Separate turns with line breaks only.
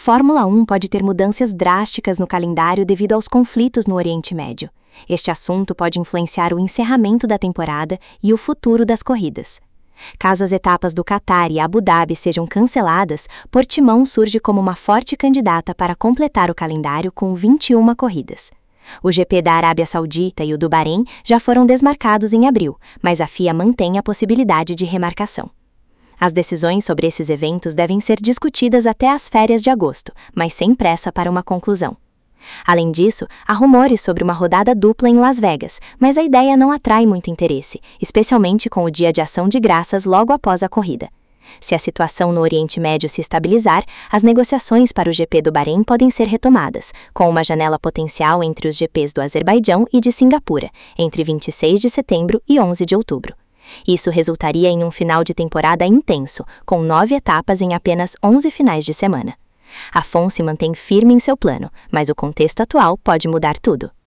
Fórmula 1 pode ter mudanças drásticas no calendário devido aos conflitos no Oriente Médio. Este assunto pode influenciar o encerramento da temporada e o futuro das corridas. Caso as etapas do Catar e Abu Dhabi sejam canceladas, Portimão surge como uma forte candidata para completar o calendário com 21 corridas. O GP da Arábia Saudita e o do Bahrein já foram desmarcados em abril, mas a FIA mantém a possibilidade de remarcação. As decisões sobre esses eventos devem ser discutidas até as férias de agosto, mas sem pressa para uma conclusão. Além disso, há rumores sobre uma rodada dupla em Las Vegas, mas a ideia não atrai muito interesse, especialmente com o dia de ação de graças logo após a corrida. Se a situação no Oriente Médio se estabilizar, as negociações para o GP do Bahrein podem ser retomadas, com uma janela potencial entre os GPs do Azerbaijão e de Singapura, entre 26 de setembro e 11 de outubro. Isso resultaria em um final de temporada intenso, com 9 etapas em apenas 11 finais de semana. A FOM se mantém firme em seu plano, mas o contexto atual pode mudar tudo.